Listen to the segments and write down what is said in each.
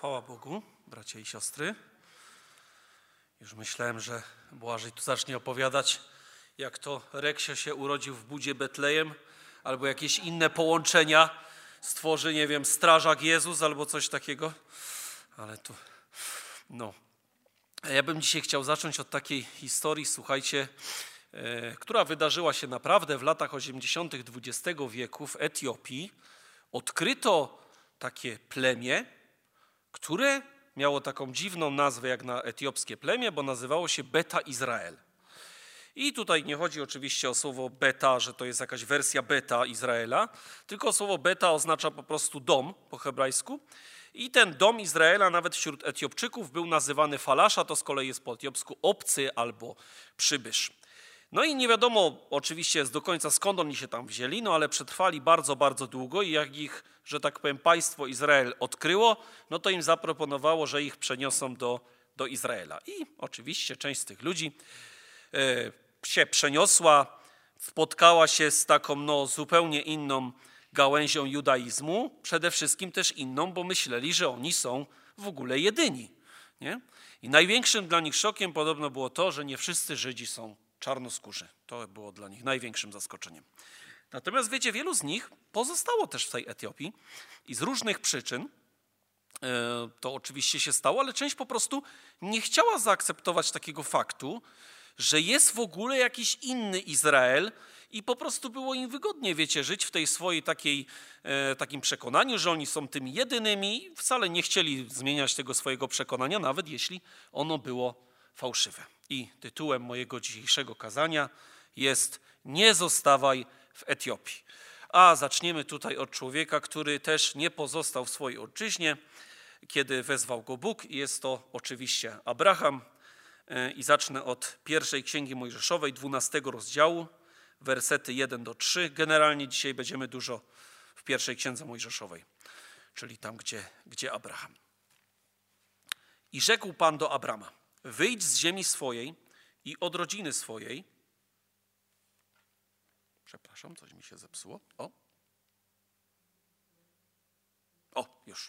Chwała Bogu, bracia i siostry. Już myślałem, że Błażej tu zacznie opowiadać, jak to Reksio się urodził w budzie Betlejem, albo jakieś inne połączenia stworzy, nie wiem, strażak Jezus albo coś takiego. Ale tu, Ja bym dzisiaj chciał zacząć od takiej historii, słuchajcie, która wydarzyła się naprawdę w latach 80. XX wieku w Etiopii. Odkryto takie plemię, które miało taką dziwną nazwę jak na etiopskie plemię, bo nazywało się Beta Izrael. I tutaj nie chodzi oczywiście o słowo beta, że to jest jakaś wersja beta Izraela, tylko słowo beta oznacza po prostu dom po hebrajsku. I ten dom Izraela nawet wśród Etiopczyków był nazywany Falasza, to z kolei jest po etiopsku obcy albo przybysz. No i nie wiadomo oczywiście do końca skąd oni się tam wzięli, ale przetrwali bardzo, bardzo długo i jak ich, że tak powiem, państwo Izrael odkryło, no to im zaproponowało, że ich przeniosą do Izraela. I oczywiście część z tych ludzi się przeniosła, spotkała się z taką zupełnie inną gałęzią judaizmu, przede wszystkim też inną, bo myśleli, że oni są w ogóle jedyni. Nie? I największym dla nich szokiem podobno było to, że nie wszyscy Żydzi są czarnoskórzy. To było dla nich największym zaskoczeniem. Natomiast wiecie, wielu z nich pozostało też w tej Etiopii i z różnych przyczyn to oczywiście się stało, ale część po prostu nie chciała zaakceptować takiego faktu, że jest w ogóle jakiś inny Izrael i po prostu było im wygodnie, wiecie, żyć w tej swojej takim przekonaniu, że oni są tymi jedynymi i wcale nie chcieli zmieniać tego swojego przekonania, nawet jeśli ono było fałszywe. I tytułem mojego dzisiejszego kazania jest Nie zostawaj w Etiopii. A zaczniemy tutaj od człowieka, który też nie pozostał w swojej ojczyźnie, kiedy wezwał go Bóg. Jest to oczywiście Abraham. I zacznę od pierwszej Księgi Mojżeszowej, 12 rozdziału, wersety 1-3. Generalnie dzisiaj będziemy dużo w pierwszej Księdze Mojżeszowej, czyli tam, gdzie Abraham. I rzekł Pan do Abrama: wyjdź z ziemi swojej i od rodziny swojej. Przepraszam, coś mi się zepsuło. Już.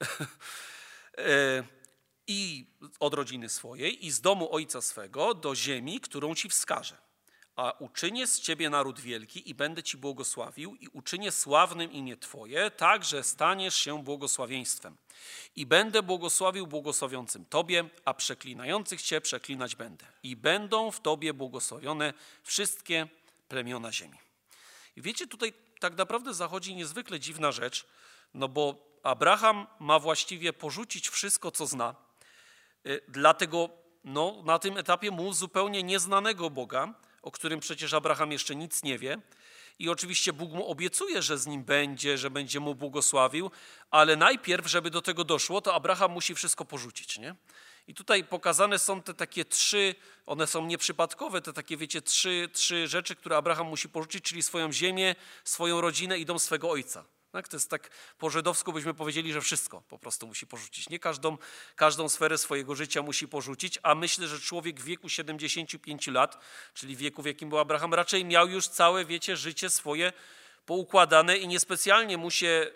I od rodziny swojej i z domu ojca swego do ziemi, którą ci wskażę. A uczynię z ciebie naród wielki i będę ci błogosławił i uczynię sławnym imię twoje, tak, że staniesz się błogosławieństwem. I będę błogosławił błogosławiącym tobie, a przeklinających cię przeklinać będę. I będą w tobie błogosławione wszystkie plemiona ziemi. I wiecie, tutaj tak naprawdę zachodzi niezwykle dziwna rzecz, bo Abraham ma właściwie porzucić wszystko, co zna. Dlatego na tym etapie mu zupełnie nieznanego Boga, o którym przecież Abraham jeszcze nic nie wie. I oczywiście Bóg mu obiecuje, że z nim będzie, że będzie mu błogosławił, ale najpierw, żeby do tego doszło, to Abraham musi wszystko porzucić. Nie? I tutaj pokazane są te takie trzy, one są nieprzypadkowe, te takie, wiecie, trzy rzeczy, które Abraham musi porzucić, czyli swoją ziemię, swoją rodzinę i dom swego ojca. Tak? To jest tak po żydowsku byśmy powiedzieli, że wszystko po prostu musi porzucić. Nie każdą sferę swojego życia musi porzucić, a myślę, że człowiek w wieku 75 lat, czyli w wieku, w jakim był Abraham, raczej miał już całe, wiecie, życie swoje poukładane i niespecjalnie mu się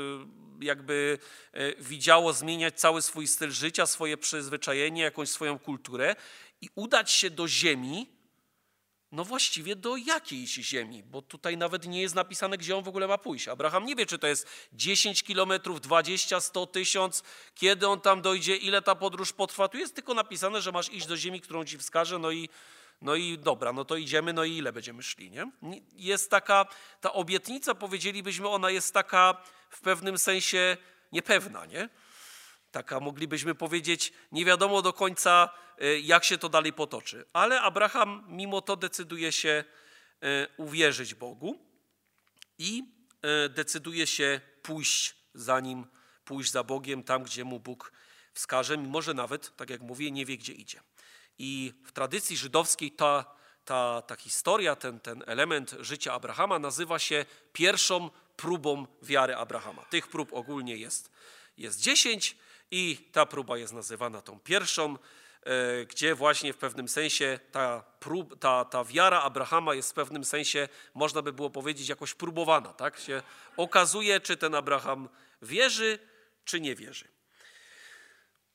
widziało zmieniać cały swój styl życia, swoje przyzwyczajenie, jakąś swoją kulturę i udać się do ziemi, właściwie do jakiejś ziemi, bo tutaj nawet nie jest napisane, gdzie on w ogóle ma pójść. Abraham nie wie, czy to jest 10 kilometrów, 20, 100, 1000, kiedy on tam dojdzie, ile ta podróż potrwa. Tu jest tylko napisane, że masz iść do ziemi, którą ci wskażę, i dobra, to idziemy, i ile będziemy szli, nie? Jest taka, ta obietnica, powiedzielibyśmy, ona jest taka w pewnym sensie niepewna, nie? Taka, moglibyśmy powiedzieć, nie wiadomo do końca, jak się to dalej potoczy. Ale Abraham mimo to decyduje się uwierzyć Bogu i decyduje się pójść za Nim, pójść za Bogiem tam, gdzie mu Bóg wskaże, mimo że nawet, tak jak mówię, nie wie, gdzie idzie. I w tradycji żydowskiej ta historia, ten element życia Abrahama nazywa się pierwszą próbą wiary Abrahama. Tych prób ogólnie jest 10 i ta próba jest nazywana tą pierwszą, gdzie właśnie w pewnym sensie ta wiara Abrahama jest w pewnym sensie, można by było powiedzieć, jakoś próbowana. Tak? Się okazuje, czy ten Abraham wierzy, czy nie wierzy.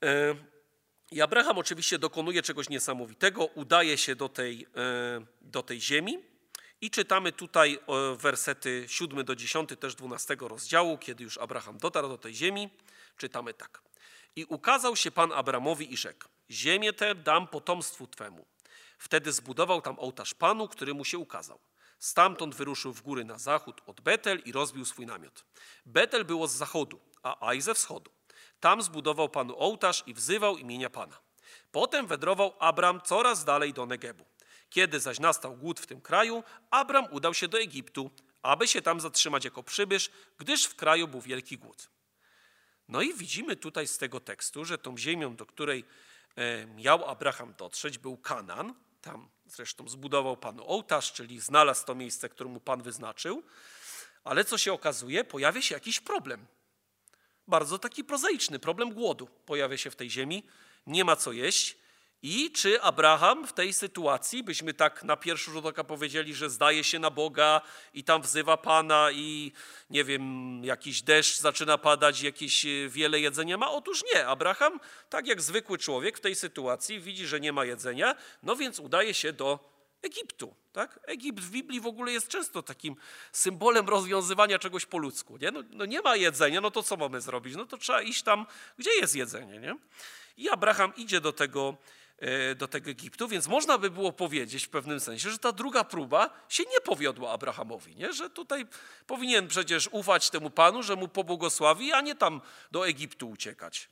I Abraham oczywiście dokonuje czegoś niesamowitego, udaje się do tej ziemi i czytamy tutaj wersety 7 do 10, też 12 rozdziału, kiedy już Abraham dotarł do tej ziemi, czytamy tak. I ukazał się Pan Abramowi i rzekł, ziemię tę dam potomstwu Twemu. Wtedy zbudował tam ołtarz Panu, który mu się ukazał. Stamtąd wyruszył w góry na zachód od Betel i rozbił swój namiot. Betel było z zachodu, a Aj ze wschodu. Tam zbudował Panu ołtarz i wzywał imienia Pana. Potem wędrował Abram coraz dalej do Negebu. Kiedy zaś nastał głód w tym kraju, Abram udał się do Egiptu, aby się tam zatrzymać jako przybysz, gdyż w kraju był wielki głód. No i widzimy tutaj z tego tekstu, że tą ziemią, do której miał Abraham dotrzeć, był Kanaan. Tam zresztą zbudował Panu ołtarz, czyli znalazł to miejsce, które mu Pan wyznaczył. Ale co się okazuje? Pojawia się jakiś problem. Bardzo taki prozaiczny, problem głodu pojawia się w tej ziemi. Nie ma co jeść. I czy Abraham w tej sytuacji, byśmy tak na pierwszy rzut oka powiedzieli, że zdaje się na Boga i tam wzywa Pana i nie wiem, jakiś deszcz zaczyna padać, jakieś wiele jedzenia ma? Otóż nie. Abraham, tak jak zwykły człowiek w tej sytuacji, widzi, że nie ma jedzenia, no więc udaje się do Egiptu. Tak? Egipt w Biblii w ogóle jest często takim symbolem rozwiązywania czegoś po ludzku. Nie? No nie ma jedzenia, no to co mamy zrobić? No to trzeba iść tam, gdzie jest jedzenie. Nie? I Abraham idzie do tego Egiptu, więc można by było powiedzieć w pewnym sensie, że ta druga próba się nie powiodła Abrahamowi, nie? Że tutaj powinien przecież ufać temu Panu, że mu pobłogosławi, a nie tam do Egiptu uciekać.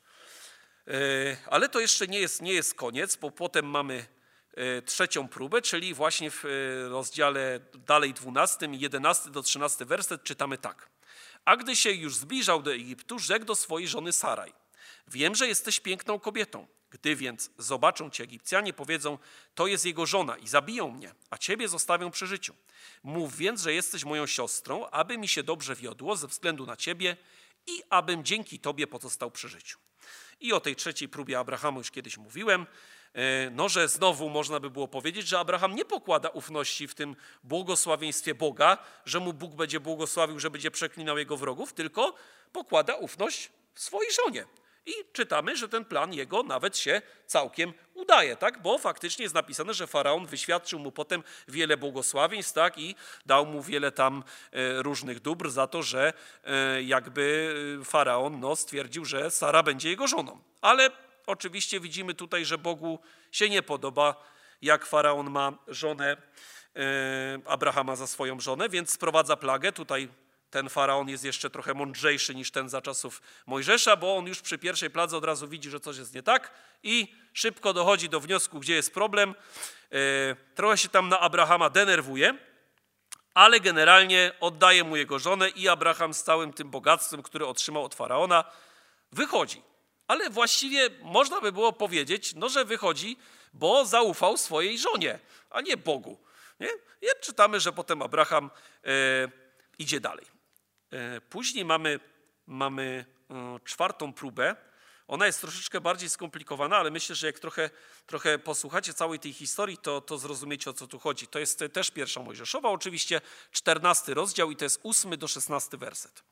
Ale to jeszcze nie jest koniec, bo potem mamy trzecią próbę, czyli właśnie w rozdziale dalej 12, 11 do 13 werset czytamy tak. A gdy się już zbliżał do Egiptu, rzekł do swojej żony Saraj, wiem, że jesteś piękną kobietą. Gdy więc zobaczą cię Egipcjanie, powiedzą, to jest jego żona i zabiją mnie, a ciebie zostawią przy życiu. Mów więc, że jesteś moją siostrą, aby mi się dobrze wiodło ze względu na ciebie i abym dzięki tobie pozostał przy życiu. I o tej trzeciej próbie Abrahamu już kiedyś mówiłem, no że znowu można by było powiedzieć, że Abraham nie pokłada ufności w tym błogosławieństwie Boga, że mu Bóg będzie błogosławił, że będzie przeklinał jego wrogów, tylko pokłada ufność w swojej żonie. I czytamy, że ten plan jego nawet się całkiem udaje, tak? Bo faktycznie jest napisane, że Faraon wyświadczył mu potem wiele błogosławieństw, tak? I dał mu wiele tam różnych dóbr za to, że jakby Faraon stwierdził, że Sara będzie jego żoną. Ale oczywiście widzimy tutaj, że Bogu się nie podoba, jak Faraon ma żonę Abrahama za swoją żonę, więc sprowadza plagę. Tutaj ten Faraon jest jeszcze trochę mądrzejszy niż ten za czasów Mojżesza, bo on już przy pierwszej pladze od razu widzi, że coś jest nie tak i szybko dochodzi do wniosku, gdzie jest problem. Trochę się tam na Abrahama denerwuje, ale generalnie oddaje mu jego żonę i Abraham z całym tym bogactwem, które otrzymał od Faraona, wychodzi. Ale właściwie można by było powiedzieć, że wychodzi, bo zaufał swojej żonie, a nie Bogu. Nie? I czytamy, że potem Abraham idzie dalej. Później mamy czwartą próbę. Ona jest troszeczkę bardziej skomplikowana, ale myślę, że jak trochę posłuchacie całej tej historii, to zrozumiecie, o co tu chodzi. To jest też pierwsza Mojżeszowa, oczywiście 14 rozdział i to jest 8 do 16 werset.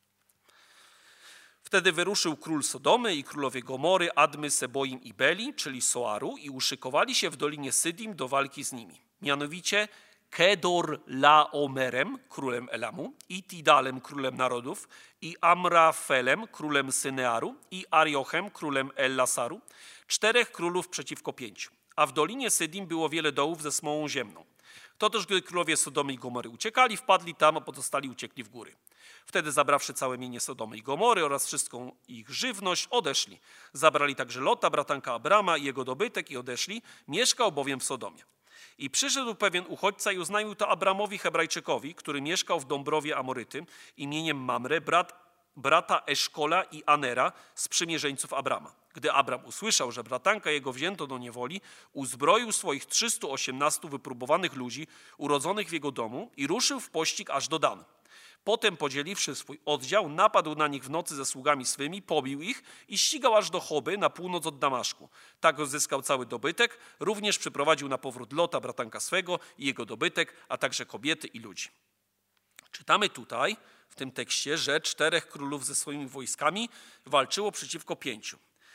Wtedy wyruszył król Sodomy i królowie Gomory, Admy, Seboim i Beli, czyli Soaru, i uszykowali się w dolinie Sydim do walki z nimi. Mianowicie Kedorlaomerem, królem Elamu, i Tidalem, królem narodów, i Amrafelem, królem Synearu, i Ariochem, królem Ellasaru, 4 królów przeciwko 5. A w dolinie Sydim było wiele dołów ze smołą ziemną. To też, gdy królowie Sodomy i Gomory uciekali, wpadli tam, a pozostali uciekli w góry. Wtedy, zabrawszy całe mienie Sodomy i Gomory oraz wszystką ich żywność, odeszli. Zabrali także Lota, bratanka Abrama, i jego dobytek i odeszli. Mieszkał bowiem w Sodomie. I przyszedł pewien uchodźca i oznajmił to Abramowi Hebrajczykowi, który mieszkał w Dąbrowie Amorytym, imieniem Mamre, brata Eszkola i Anera, sprzymierzeńców Abrama. Gdy Abram usłyszał, że bratanka jego wzięto do niewoli, uzbroił swoich 318 wypróbowanych ludzi urodzonych w jego domu i ruszył w pościg aż do Dan. Potem, podzieliwszy swój oddział, napadł na nich w nocy ze sługami swymi, pobił ich i ścigał aż do Choby na północ od Damaszku. Tak odzyskał cały dobytek, również przyprowadził na powrót Lota, bratanka swego, i jego dobytek, a także kobiety i ludzi. Czytamy tutaj w tym tekście, że 4 królów ze swoimi wojskami walczyło przeciwko 5.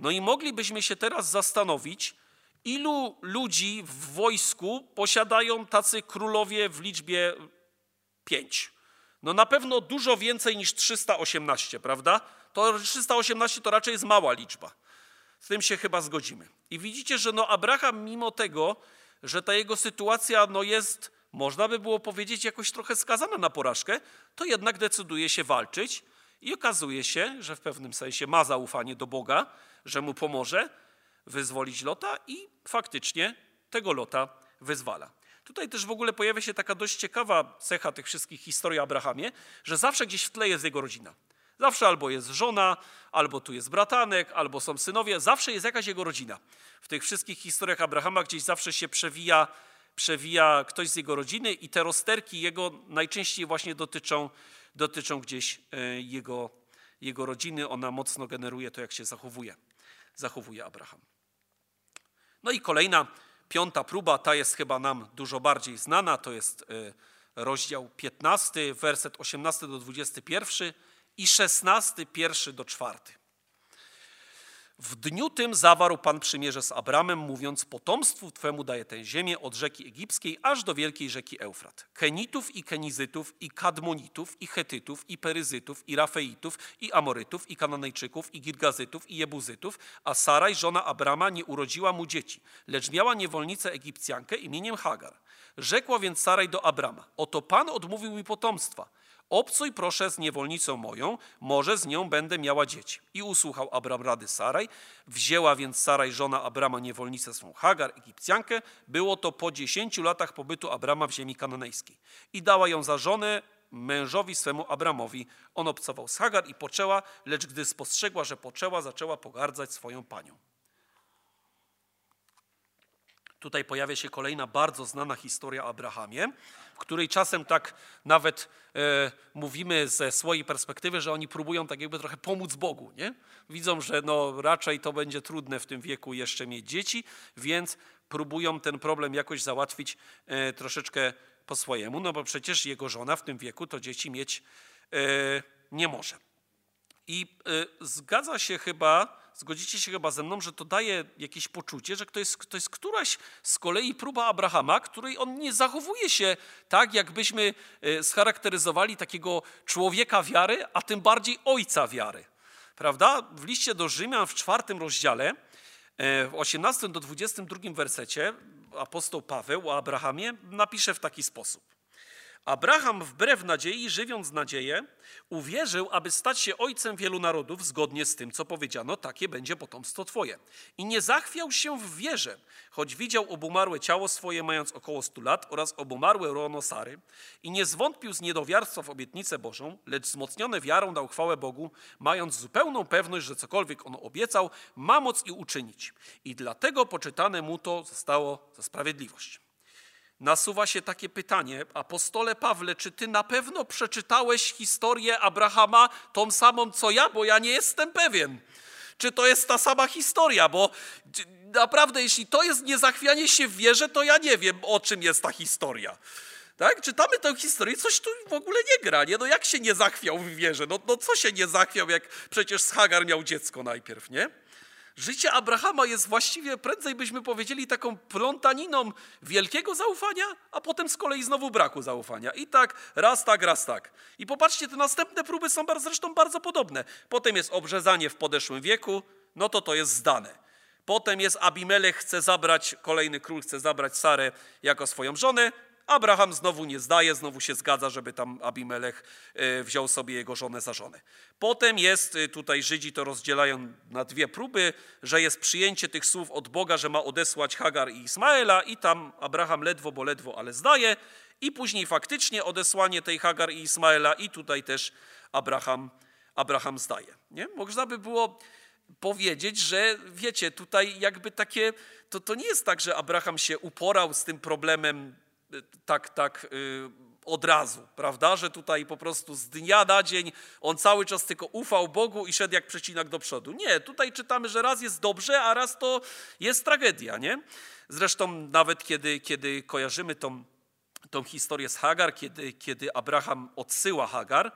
No i moglibyśmy się teraz zastanowić, ilu ludzi w wojsku posiadają tacy królowie w liczbie 5. No na pewno dużo więcej niż 318, prawda? To 318 to raczej jest mała liczba. Z tym się chyba zgodzimy. I widzicie, że Abraham mimo tego, że ta jego sytuacja jest, można by było powiedzieć, jakoś trochę skazana na porażkę, to jednak decyduje się walczyć i okazuje się, że w pewnym sensie ma zaufanie do Boga, że mu pomoże wyzwolić Lota i faktycznie tego Lota wyzwala. Tutaj też w ogóle pojawia się taka dość ciekawa cecha tych wszystkich historii o Abrahamie, że zawsze gdzieś w tle jest jego rodzina. Zawsze albo jest żona, albo tu jest bratanek, albo są synowie. Zawsze jest jakaś jego rodzina. W tych wszystkich historiach Abrahama gdzieś zawsze się przewija ktoś z jego rodziny i te rozterki jego najczęściej właśnie dotyczą gdzieś jego rodziny. Ona mocno generuje to, jak się zachowuje Abraham. No i kolejna, 5. próba, ta jest chyba nam dużo bardziej znana. To jest rozdział 15, werset 18 do 21 i 16, 1 do 4. W dniu tym zawarł Pan przymierze z Abramem, mówiąc: potomstwu Twemu daję tę ziemię od rzeki egipskiej aż do wielkiej rzeki Eufrat. Kenitów i Kenizytów i Kadmonitów i Chetytów i Peryzytów i Rafeitów i Amorytów i Kananejczyków i Girgazytów i Jebuzytów, a Saraj, żona Abrama, nie urodziła mu dzieci, lecz miała niewolnicę Egipcjankę imieniem Hagar. Rzekła więc Saraj do Abrama: oto Pan odmówił mi potomstwa. Obcuj proszę z niewolnicą moją, może z nią będę miała dzieci. I usłuchał Abram rady Saraj. Wzięła więc Saraj, żona Abrama, niewolnicę swą Hagar, Egipcjankę. Było to po 10 latach pobytu Abrama w ziemi kananejskiej. I dała ją za żonę mężowi swemu Abramowi. On obcował z Hagar i poczęła, lecz gdy spostrzegła, że poczęła, zaczęła pogardzać swoją panią. Tutaj pojawia się kolejna bardzo znana historia o Abrahamie, w której czasem tak nawet mówimy ze swojej perspektywy, że oni próbują tak jakby trochę pomóc Bogu, nie? Widzą, że raczej to będzie trudne w tym wieku jeszcze mieć dzieci, więc próbują ten problem jakoś załatwić troszeczkę po swojemu, no bo przecież jego żona w tym wieku to dzieci mieć nie może. I zgodzicie się chyba ze mną, że to daje jakieś poczucie, że to jest któraś z kolei próba Abrahama, której on nie zachowuje się tak, jakbyśmy scharakteryzowali takiego człowieka wiary, a tym bardziej ojca wiary. Prawda? W liście do Rzymian w 4 rozdziale, w 18 do 22 wersecie apostoł Paweł o Abrahamie napisze w taki sposób. Abraham wbrew nadziei, żywiąc nadzieję, uwierzył, aby stać się ojcem wielu narodów, zgodnie z tym, co powiedziano, takie będzie potomstwo Twoje. I nie zachwiał się w wierze, choć widział obumarłe ciało swoje, mając około 100 lat, oraz obumarłe łono Sary. I nie zwątpił z niedowiarstwa w obietnicę Bożą, lecz wzmocniony wiarą dał chwałę Bogu, mając zupełną pewność, że cokolwiek on obiecał, ma moc i uczynić. I dlatego poczytane mu to zostało za sprawiedliwość. Nasuwa się takie pytanie: apostole Pawle, czy ty na pewno przeczytałeś historię Abrahama tą samą co ja, bo ja nie jestem pewien. Czy to jest ta sama historia, bo naprawdę jeśli to jest niezachwianie się w wierze, to ja nie wiem, o czym jest ta historia. Tak? Czytamy tę historię, coś tu w ogóle nie gra, nie? No jak się nie zachwiał w wierze? No co się nie zachwiał, jak przecież z Hagar miał dziecko najpierw, nie? Życie Abrahama jest właściwie, prędzej byśmy powiedzieli, taką plątaniną wielkiego zaufania, a potem z kolei znowu braku zaufania. I tak, raz tak, raz tak. I popatrzcie, te następne próby są zresztą bardzo podobne. Potem jest obrzezanie w podeszłym wieku, no to jest zdane. Potem jest Abimelech, kolejny król chce zabrać Sarę jako swoją żonę. Abraham znowu nie zdaje, znowu się zgadza, żeby tam Abimelech wziął sobie jego żonę za żonę. Potem jest, tutaj Żydzi to rozdzielają na 2 próby, że jest przyjęcie tych słów od Boga, że ma odesłać Hagar i Ismaela i tam Abraham ledwo, ale zdaje. I później faktycznie odesłanie tej Hagar i Ismaela i tutaj też Abraham zdaje. Nie? Można by było powiedzieć, że wiecie, tutaj jakby takie, to nie jest tak, że Abraham się uporał z tym problemem tak od razu, prawda, że tutaj po prostu z dnia na dzień on cały czas tylko ufał Bogu i szedł jak przecinak do przodu. Nie, tutaj czytamy, że raz jest dobrze, a raz to jest tragedia, nie? Zresztą nawet kiedy kojarzymy tą historię z Hagar, kiedy Abraham odsyła Hagar,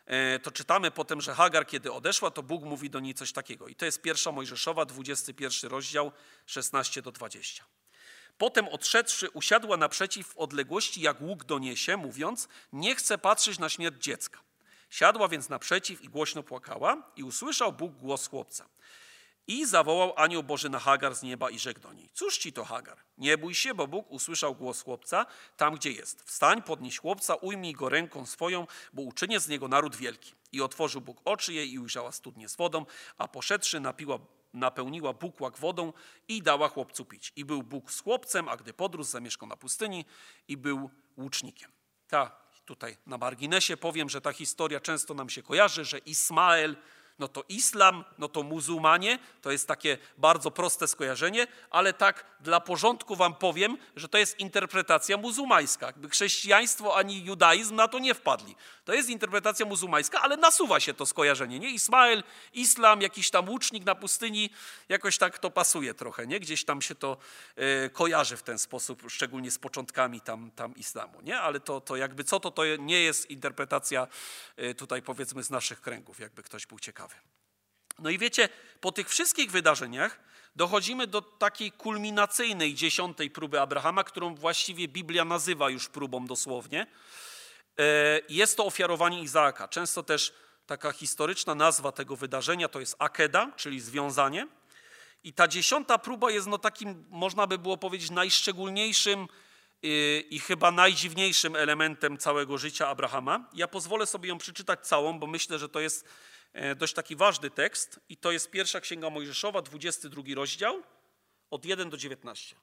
to czytamy potem, że Hagar, kiedy odeszła, to Bóg mówi do niej coś takiego. I to jest 1 Mojżeszowa, 21 rozdział, 16-20. Potem odszedłszy, usiadła naprzeciw w odległości, jak łuk doniesie, mówiąc, nie chcę patrzeć na śmierć dziecka. Siadła więc naprzeciw i głośno płakała i usłyszał Bóg głos chłopca. I zawołał anioł Boży na Hagar z nieba i rzekł do niej, cóż ci to, Hagar? Nie bój się, bo Bóg usłyszał głos chłopca tam, gdzie jest. Wstań, podnieś chłopca, ujmij go ręką swoją, bo uczynię z niego naród wielki. I otworzył Bóg oczy jej i ujrzała studnię z wodą, a poszedłszy napełniła bukłak wodą i dała chłopcu pić. I był Bóg z chłopcem, a gdy podrósł, zamieszkał na pustyni i był łucznikiem. Tutaj na marginesie powiem, że ta historia często nam się kojarzy, że Ismael, no to islam, no to muzułmanie, to jest takie bardzo proste skojarzenie, ale tak dla porządku wam powiem, że to jest interpretacja muzułmańska. Jakby chrześcijaństwo ani judaizm na to nie wpadli. To jest interpretacja muzułmańska, ale nasuwa się to skojarzenie, nie? Ismael, islam, jakiś tam łucznik na pustyni, jakoś tak to pasuje trochę, nie? Gdzieś tam się to kojarzy w ten sposób, szczególnie z początkami tam islamu, nie? Ale to jakby co to nie jest interpretacja tutaj powiedzmy z naszych kręgów, jakby ktoś był ciekawy. No i wiecie, po tych wszystkich wydarzeniach dochodzimy do takiej kulminacyjnej 10. próby Abrahama, którą właściwie Biblia nazywa już próbą dosłownie. Jest to ofiarowanie Izaaka. Często też taka historyczna nazwa tego wydarzenia to jest akeda, czyli związanie. I ta 10. próba jest takim, można by było powiedzieć, najszczególniejszym i chyba najdziwniejszym elementem całego życia Abrahama. Ja pozwolę sobie ją przeczytać całą, bo myślę, że to jest dość taki ważny tekst. I to jest 1 Księga Mojżeszowa, 22 rozdział, od 1 do 19.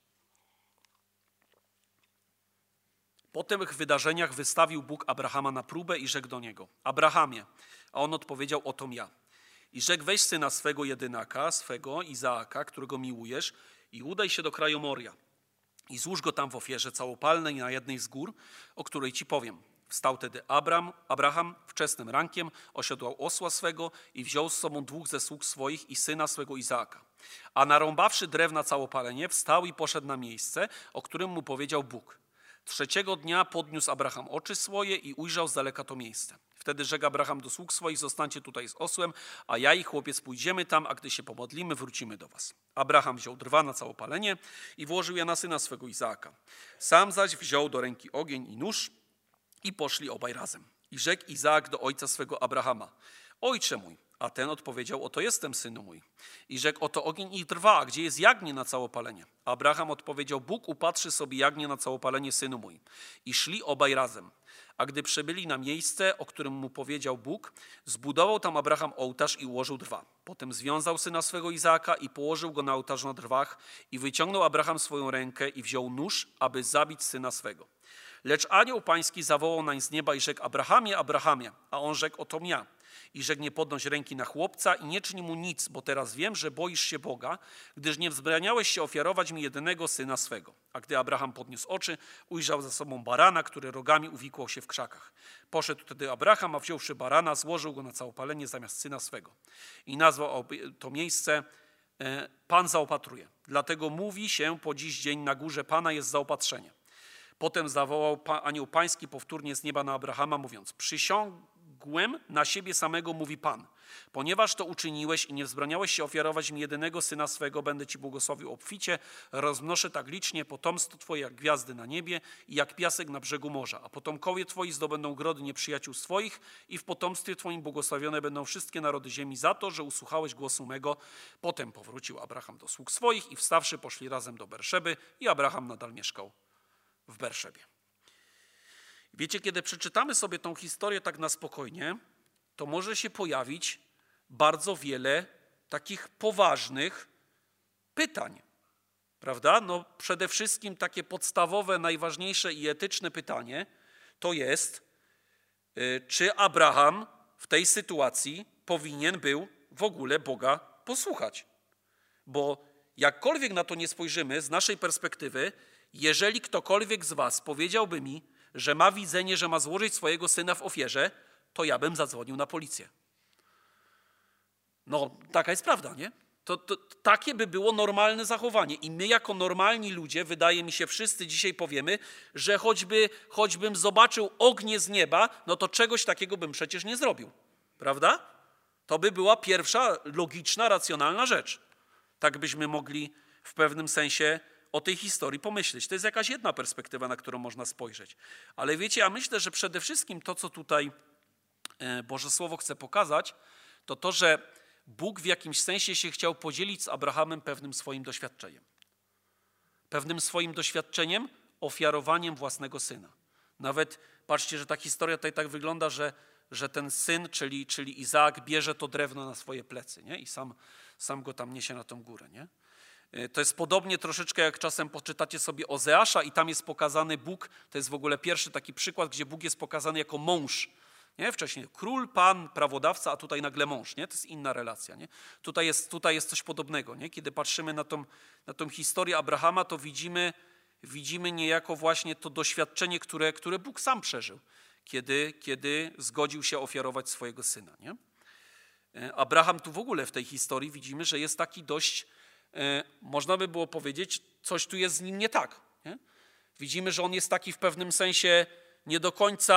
Po tych wydarzeniach wystawił Bóg Abrahama na próbę i rzekł do niego, Abrahamie, a on odpowiedział, otom ja. I rzekł, weź syna swego jedynaka, swego Izaaka, którego miłujesz, i udaj się do kraju Moria. I złóż go tam w ofierze całopalnej na jednej z gór, o której ci powiem. Wstał tedy Abraham wczesnym rankiem, osiodłał osła swego i wziął z sobą 2 ze sług swoich i syna swego Izaaka. A narąbawszy drewna całopalenie, wstał i poszedł na miejsce, o którym mu powiedział Bóg. 3. dnia podniósł Abraham oczy swoje i ujrzał z daleka to miejsce. Wtedy rzekł Abraham do sług swoich, zostańcie tutaj z osłem, a ja i chłopiec pójdziemy tam, a gdy się pomodlimy, wrócimy do was. Abraham wziął drwa na całopalenie i włożył je na syna swego Izaaka. Sam zaś wziął do ręki ogień i nóż i poszli obaj razem. I rzekł Izaak do ojca swego Abrahama, ojcze mój, a ten odpowiedział, oto jestem, synu mój. I rzekł, oto ogień i drwa, a gdzie jest jagnię na całopalenie? Abraham odpowiedział, Bóg upatrzy sobie jagnię na całopalenie, synu mój. I szli obaj razem. A gdy przybyli na miejsce, o którym mu powiedział Bóg, zbudował tam Abraham ołtarz i ułożył drwa. Potem związał syna swego Izaaka i położył go na ołtarzu na drwach i wyciągnął Abraham swoją rękę i wziął nóż, aby zabić syna swego. Lecz anioł pański zawołał nań z nieba i rzekł, Abrahamie, Abrahamie, a on rzekł, oto ja. I rzekł, nie podnoś ręki na chłopca i nie czyń mu nic, bo teraz wiem, że boisz się Boga, gdyż nie wzbraniałeś się ofiarować mi jedynego syna swego. A gdy Abraham podniósł oczy, ujrzał za sobą barana, który rogami uwikłał się w krzakach. Poszedł wtedy Abraham, a wziąwszy barana, złożył go na całopalenie zamiast syna swego. I nazwał to miejsce Pan zaopatruje. Dlatego mówi się po dziś dzień na górze Pana jest zaopatrzenie. Potem zawołał anioł pański powtórnie z nieba na Abrahama, mówiąc, przysiągłem na siebie samego, mówi Pan. Ponieważ to uczyniłeś i nie wzbraniałeś się ofiarować mi jedynego syna swego, będę ci błogosławił obficie, rozmnoszę tak licznie potomstwo twoje jak gwiazdy na niebie i jak piasek na brzegu morza. A potomkowie twoi zdobędą grody nieprzyjaciół swoich i w potomstwie twoim błogosławione będą wszystkie narody ziemi za to, że usłuchałeś głosu mego. Potem powrócił Abraham do sług swoich i wstawszy poszli razem do Berszeby i Abraham nadal mieszkał w Berszebie. Wiecie, kiedy przeczytamy sobie tą historię tak na spokojnie, to może się pojawić bardzo wiele takich poważnych pytań, prawda? No przede wszystkim takie podstawowe, najważniejsze i etyczne pytanie to jest, czy Abraham w tej sytuacji powinien był w ogóle Boga posłuchać. Bo jakkolwiek na to nie spojrzymy, z naszej perspektywy, jeżeli ktokolwiek z was powiedziałby mi, że ma widzenie, że ma złożyć swojego syna w ofierze, to ja bym zadzwonił na policję. No, taka jest prawda, nie? Takie by było normalne zachowanie. I my jako normalni ludzie, wydaje mi się, wszyscy dzisiaj powiemy, że choćbym zobaczył ognie z nieba, no to czegoś takiego bym przecież nie zrobił. Prawda? To by była pierwsza logiczna, racjonalna rzecz. Tak byśmy mogli w pewnym sensie o tej historii pomyśleć. To jest jakaś jedna perspektywa, na którą można spojrzeć. Ale wiecie, ja myślę, że przede wszystkim to, co tutaj Boże Słowo chce pokazać, to, że Bóg w jakimś sensie się chciał podzielić z Abrahamem pewnym swoim doświadczeniem. Pewnym swoim doświadczeniem, ofiarowaniem własnego syna. Nawet patrzcie, że ta historia tutaj tak wygląda, że ten syn, czyli Izaak, bierze to drewno na swoje plecy, nie? I sam go tam niesie na tą górę. Nie? To jest podobnie troszeczkę, jak czasem poczytacie sobie Ozeasza i tam jest pokazany Bóg, to jest w ogóle pierwszy taki przykład, gdzie Bóg jest pokazany jako mąż. Nie? Wcześniej król, pan, prawodawca, a tutaj nagle mąż. Nie? To jest inna relacja. Nie? Tutaj jest coś podobnego. Nie? Kiedy patrzymy na tą historię Abrahama, to widzimy niejako właśnie to doświadczenie, które Bóg sam przeżył, kiedy zgodził się ofiarować swojego syna. Nie? Abraham tu w ogóle w tej historii widzimy, że jest taki dość, można by było powiedzieć, coś tu jest z nim nie tak. Nie? Widzimy, że on jest taki w pewnym sensie nie do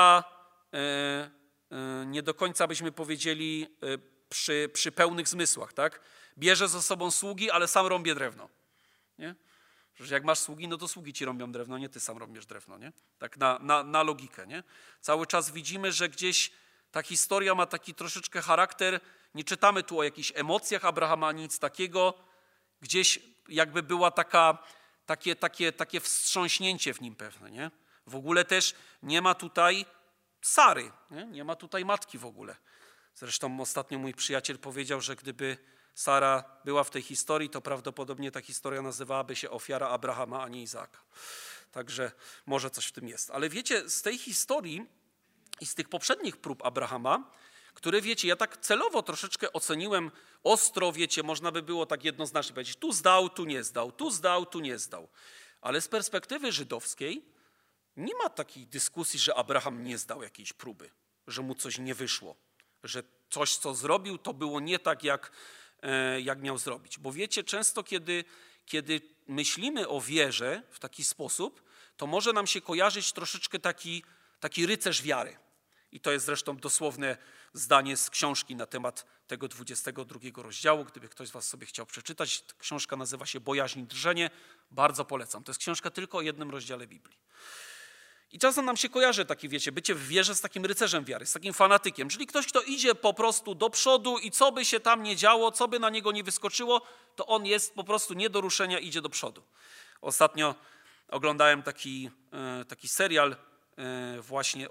końca byśmy powiedzieli przy pełnych zmysłach. Tak? Bierze ze sobą sługi, ale sam rąbie drewno. Nie? Że jak masz sługi, no to sługi ci rąbią drewno, nie ty sam rąbiesz drewno. Nie? Tak na logikę. Nie? Cały czas widzimy, że gdzieś ta historia ma taki troszeczkę charakter, nie czytamy tu o jakichś emocjach Abrahama, nic takiego. Gdzieś jakby była takie wstrząśnięcie w nim pewne. Nie? W ogóle też nie ma tutaj Sary, nie ma tutaj matki w ogóle. Zresztą ostatnio mój przyjaciel powiedział, że gdyby Sara była w tej historii, to prawdopodobnie ta historia nazywałaby się ofiara Abrahama, a nie Izaaka. Także może coś w tym jest. Ale wiecie, z tej historii i z tych poprzednich prób Abrahama, które wiecie, ja tak celowo troszeczkę oceniłem ostro, wiecie, można by było tak jednoznacznie powiedzieć, tu zdał, tu nie zdał, tu zdał, tu nie zdał. Ale z perspektywy żydowskiej nie ma takiej dyskusji, że Abraham nie zdał jakiejś próby, że mu coś nie wyszło, że coś, co zrobił, to było nie tak, jak miał zrobić. Bo wiecie, często kiedy myślimy o wierze w taki sposób, to może nam się kojarzyć troszeczkę taki rycerz wiary. I to jest zresztą dosłowne zdanie z książki na temat tego 22 rozdziału. Gdyby ktoś z was sobie chciał przeczytać, książka nazywa się Bojaźń i drżenie. Bardzo polecam. To jest książka tylko o jednym rozdziale Biblii. I czasem nam się kojarzy takie, wiecie, bycie w wierze z takim rycerzem wiary, z takim fanatykiem, czyli ktoś, kto idzie po prostu do przodu i co by się tam nie działo, co by na niego nie wyskoczyło, to on jest po prostu nie do ruszenia, idzie do przodu. Ostatnio oglądałem taki serial właśnie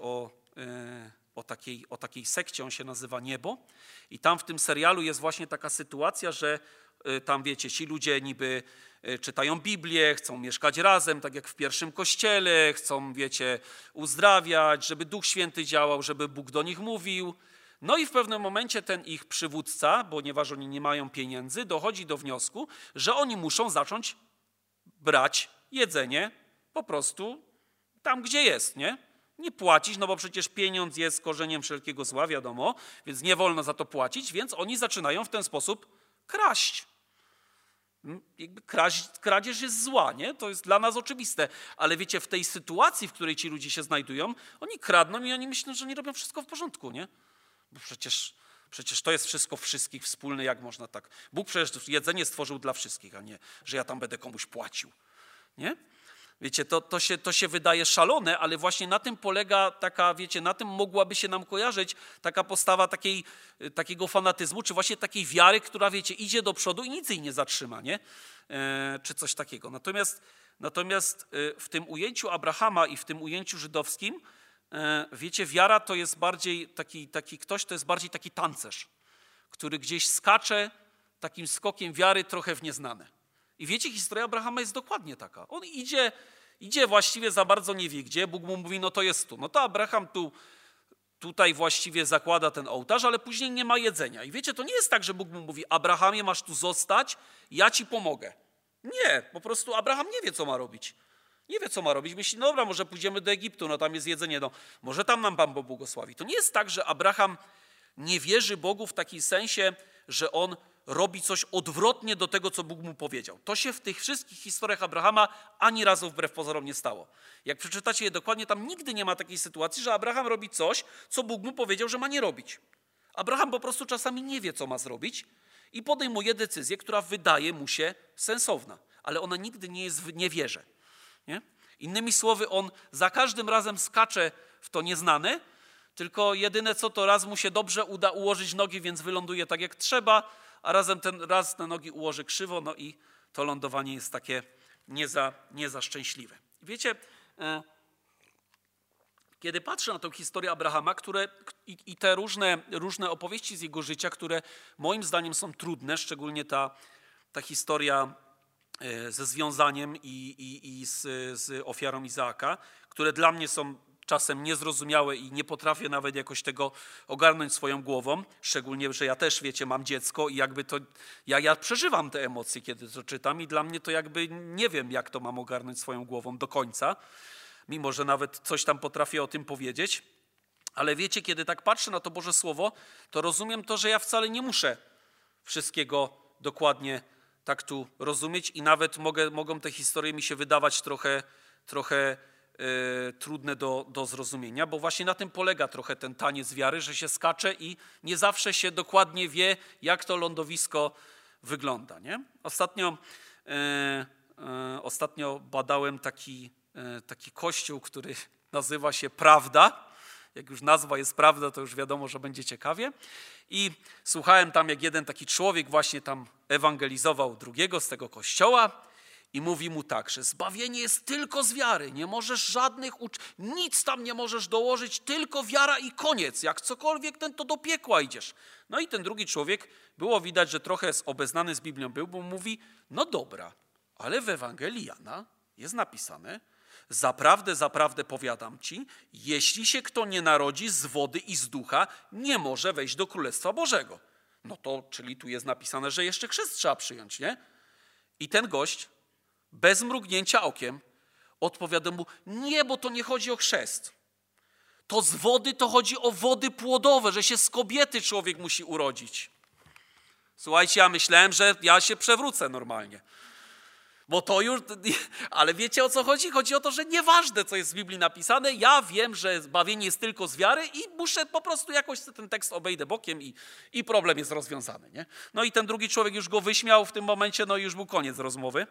o takiej sekcie, on się nazywa Niebo i tam w tym serialu jest właśnie taka sytuacja, że tam wiecie, ci ludzie niby czytają Biblię, chcą mieszkać razem, tak jak w pierwszym kościele, chcą, wiecie, uzdrawiać, żeby Duch Święty działał, żeby Bóg do nich mówił. No i w pewnym momencie ten ich przywódca, ponieważ oni nie mają pieniędzy, dochodzi do wniosku, że oni muszą zacząć brać jedzenie po prostu tam, gdzie jest, nie? Nie płacić, no bo przecież pieniądz jest korzeniem wszelkiego zła, wiadomo, więc nie wolno za to płacić, więc oni zaczynają w ten sposób kraść. Jakby kradzież jest zła, nie? To jest dla nas oczywiste, ale wiecie, w tej sytuacji, w której ci ludzie się znajdują, oni kradną i oni myślą, że oni robią wszystko w porządku, nie? Bo przecież to jest wszystko wszystkich wspólne, jak można tak? Bóg przecież jedzenie stworzył dla wszystkich, a nie, że ja tam będę komuś płacił, nie? Wiecie, to się wydaje szalone, ale właśnie na tym polega taka, wiecie, na tym mogłaby się nam kojarzyć taka postawa takiego fanatyzmu, czy właśnie takiej wiary, która, wiecie, idzie do przodu i nic jej nie zatrzyma, nie? Czy coś takiego. Natomiast w tym ujęciu Abrahama i w tym ujęciu żydowskim, wiecie, wiara to jest bardziej to jest bardziej taki tancerz, który gdzieś skacze takim skokiem wiary trochę w nieznane. I wiecie, historia Abrahama jest dokładnie taka. On idzie właściwie za bardzo nie wie gdzie. Bóg mu mówi, no to jest tu. No to Abraham tutaj właściwie zakłada ten ołtarz, ale później nie ma jedzenia. I wiecie, to nie jest tak, że Bóg mu mówi, Abrahamie, masz tu zostać, ja ci pomogę. Nie, po prostu Abraham nie wie, co ma robić. Nie wie, co ma robić. Myśli, no dobra, może pójdziemy do Egiptu, no tam jest jedzenie, no może tam nam Pan błogosławi. To nie jest tak, że Abraham nie wierzy Bogu w takim sensie, że on robi coś odwrotnie do tego, co Bóg mu powiedział. To się w tych wszystkich historiach Abrahama ani razu wbrew pozorom nie stało. Jak przeczytacie je dokładnie, tam nigdy nie ma takiej sytuacji, że Abraham robi coś, co Bóg mu powiedział, że ma nie robić. Abraham po prostu czasami nie wie, co ma zrobić i podejmuje decyzję, która wydaje mu się sensowna, ale ona nigdy nie jest w niewierze. Nie? Innymi słowy, on za każdym razem skacze w to nieznane, tylko jedyne co, to raz mu się dobrze uda ułożyć nogi, więc wyląduje tak jak trzeba, a raz te nogi ułoży krzywo, no i to lądowanie jest takie nie za szczęśliwe. Wiecie, kiedy patrzę na tę historię Abrahama, i te różne opowieści z jego życia, które moim zdaniem są trudne, szczególnie ta historia ze związaniem i z ofiarą Izaaka, które dla mnie są czasem niezrozumiałe i nie potrafię nawet jakoś tego ogarnąć swoją głową, szczególnie, że ja też, wiecie, mam dziecko i jakby to, ja przeżywam te emocje, kiedy to czytam i dla mnie to jakby nie wiem, jak to mam ogarnąć swoją głową do końca, mimo że nawet coś tam potrafię o tym powiedzieć, ale wiecie, kiedy tak patrzę na to Boże Słowo, to rozumiem to, że ja wcale nie muszę wszystkiego dokładnie tak tu rozumieć i nawet mogą te historie mi się wydawać trochę trudne do zrozumienia, bo właśnie na tym polega trochę ten taniec wiary, że się skacze i nie zawsze się dokładnie wie, jak to lądowisko wygląda. Nie? Ostatnio badałem taki kościół, który nazywa się Prawda. Jak już nazwa jest Prawda, to już wiadomo, że będzie ciekawie. I słuchałem tam, jak jeden taki człowiek właśnie tam ewangelizował drugiego z tego kościoła i mówi mu tak, że zbawienie jest tylko z wiary, nie możesz nic tam nie możesz dołożyć, tylko wiara i koniec. Jak cokolwiek, to do piekła idziesz. No i ten drugi człowiek, było widać, że trochę obeznany z Biblią był, bo mówi, no dobra, ale w Ewangelii Jana jest napisane, zaprawdę, zaprawdę powiadam ci, jeśli się kto nie narodzi z wody i z ducha, nie może wejść do Królestwa Bożego. No to, czyli tu jest napisane, że jeszcze chrzest trzeba przyjąć, nie? I ten gość, bez mrugnięcia okiem, odpowiada mu, nie, bo to nie chodzi o chrzest. To z wody to chodzi o wody płodowe, że się z kobiety człowiek musi urodzić. Słuchajcie, ja myślałem, że ja się przewrócę normalnie. Bo to już, ale wiecie o co chodzi? Chodzi o to, że nieważne co jest w Biblii napisane, ja wiem, że zbawienie jest tylko z wiary i muszę po prostu jakoś ten tekst obejdę bokiem i problem jest rozwiązany. Nie? No i ten drugi człowiek już go wyśmiał w tym momencie, no i już był koniec rozmowy.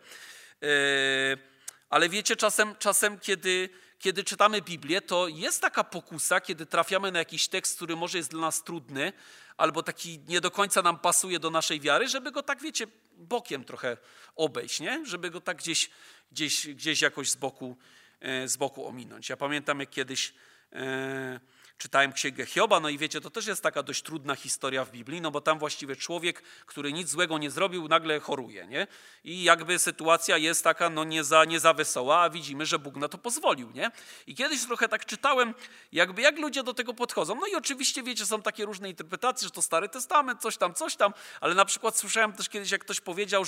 Ale wiecie, czasem kiedy czytamy Biblię, to jest taka pokusa, kiedy trafiamy na jakiś tekst, który może jest dla nas trudny, albo taki nie do końca nam pasuje do naszej wiary, żeby go tak, wiecie, bokiem trochę obejść, nie? Żeby go tak gdzieś jakoś z boku ominąć. Ja pamiętam, jak kiedyś czytałem Księgę Hioba, no i wiecie, to też jest taka dość trudna historia w Biblii, no bo tam właściwie człowiek, który nic złego nie zrobił, nagle choruje, nie? I jakby sytuacja jest taka, no nie za wesoła, a widzimy, że Bóg na to pozwolił, nie? I kiedyś trochę tak czytałem, jak ludzie do tego podchodzą. No i oczywiście, wiecie, są takie różne interpretacje, że to Stary Testament, coś tam, ale na przykład słyszałem też kiedyś, jak ktoś powiedział,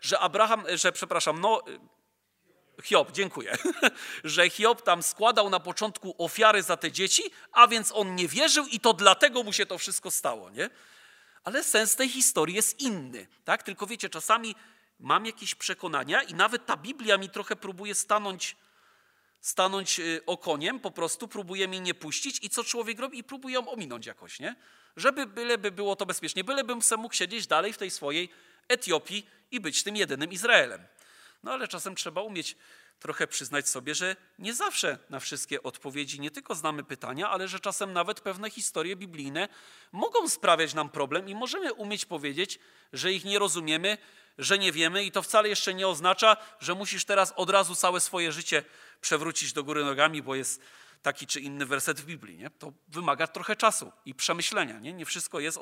Hiob, dziękuję, że Hiob tam składał na początku ofiary za te dzieci, a więc on nie wierzył i to dlatego mu się to wszystko stało, nie? Ale sens tej historii jest inny, tak? Tylko wiecie, czasami mam jakieś przekonania i nawet ta Biblia mi trochę próbuje stanąć okoniem, po prostu próbuje mnie nie puścić i co człowiek robi? I próbuje ją ominąć jakoś, nie? Żeby byleby było to bezpiecznie, bylebym se mógł siedzieć dalej w tej swojej Etiopii i być tym jedynym Izraelem. No ale czasem trzeba umieć trochę przyznać sobie, że nie zawsze na wszystkie odpowiedzi nie tylko znamy pytania, ale że czasem nawet pewne historie biblijne mogą sprawiać nam problem i możemy umieć powiedzieć, że ich nie rozumiemy, że nie wiemy i to wcale jeszcze nie oznacza, że musisz teraz od razu całe swoje życie przewrócić do góry nogami, bo jest taki czy inny werset w Biblii. Nie? To wymaga trochę czasu i przemyślenia. Nie wszystko jest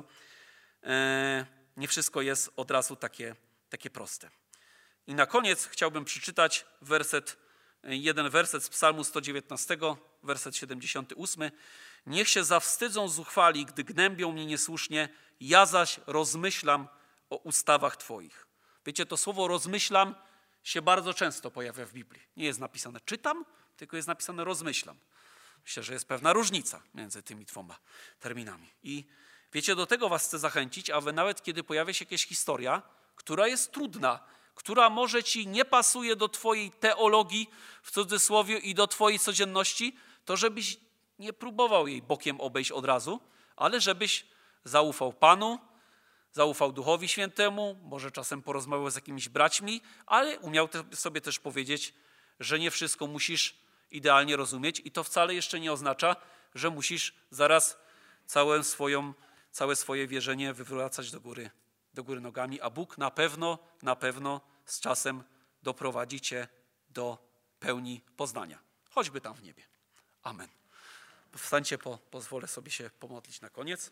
od razu takie proste. I na koniec chciałbym przeczytać jeden werset z Psalmu 119, werset 78. Niech się zawstydzą zuchwali, gdy gnębią mnie niesłusznie, ja zaś rozmyślam o ustawach Twoich. Wiecie, to słowo rozmyślam się bardzo często pojawia w Biblii. Nie jest napisane czytam, tylko jest napisane rozmyślam. Myślę, że jest pewna różnica między tymi dwoma terminami. I Wiecie, do tego was chcę zachęcić, a wy nawet kiedy pojawia się jakaś historia, która jest trudna, która może ci nie pasuje do twojej teologii, w cudzysłowie, i do twojej codzienności, to żebyś nie próbował jej bokiem obejść od razu, ale żebyś zaufał Panu, zaufał Duchowi Świętemu, może czasem porozmawiał z jakimiś braćmi, ale umiał sobie też powiedzieć, że nie wszystko musisz idealnie rozumieć i to wcale jeszcze nie oznacza, że musisz zaraz całe swoje wierzenie wywracać do góry nogami, a Bóg na pewno z czasem doprowadzi cię do pełni poznania, choćby tam w niebie. Amen. Wstańcie, pozwolę sobie się pomodlić na koniec.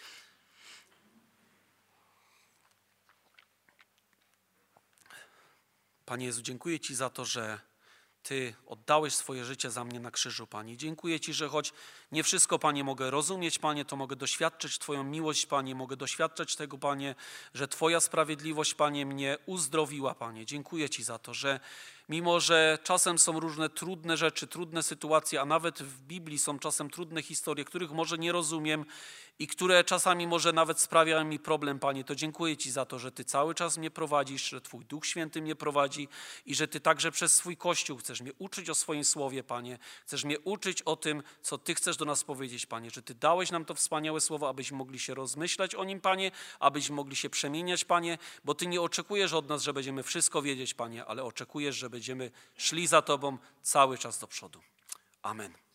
Panie Jezu, dziękuję Ci za to, że Ty oddałeś swoje życie za mnie na krzyżu, Panie. Dziękuję Ci, że choć nie wszystko, Panie, mogę rozumieć, Panie, to mogę doświadczyć Twoją miłość, Panie. Mogę doświadczać tego, Panie, że Twoja sprawiedliwość, Panie, mnie uzdrowiła, Panie. Dziękuję Ci za to, że mimo, że czasem są różne trudne rzeczy, trudne sytuacje, a nawet w Biblii są czasem trudne historie, których może nie rozumiem i które czasami może nawet sprawiają mi problem, Panie, to dziękuję Ci za to, że Ty cały czas mnie prowadzisz, że Twój Duch Święty mnie prowadzi i że Ty także przez swój Kościół chcesz mnie uczyć o swoim Słowie, Panie. Chcesz mnie uczyć o tym, co Ty chcesz do nas powiedzieć, Panie, że Ty dałeś nam to wspaniałe Słowo, abyśmy mogli się rozmyślać o nim, Panie, abyśmy mogli się przemieniać, Panie, bo Ty nie oczekujesz od nas, że będziemy wszystko wiedzieć, Panie, ale oczekujesz, że będziemy szli za Tobą cały czas do przodu. Amen.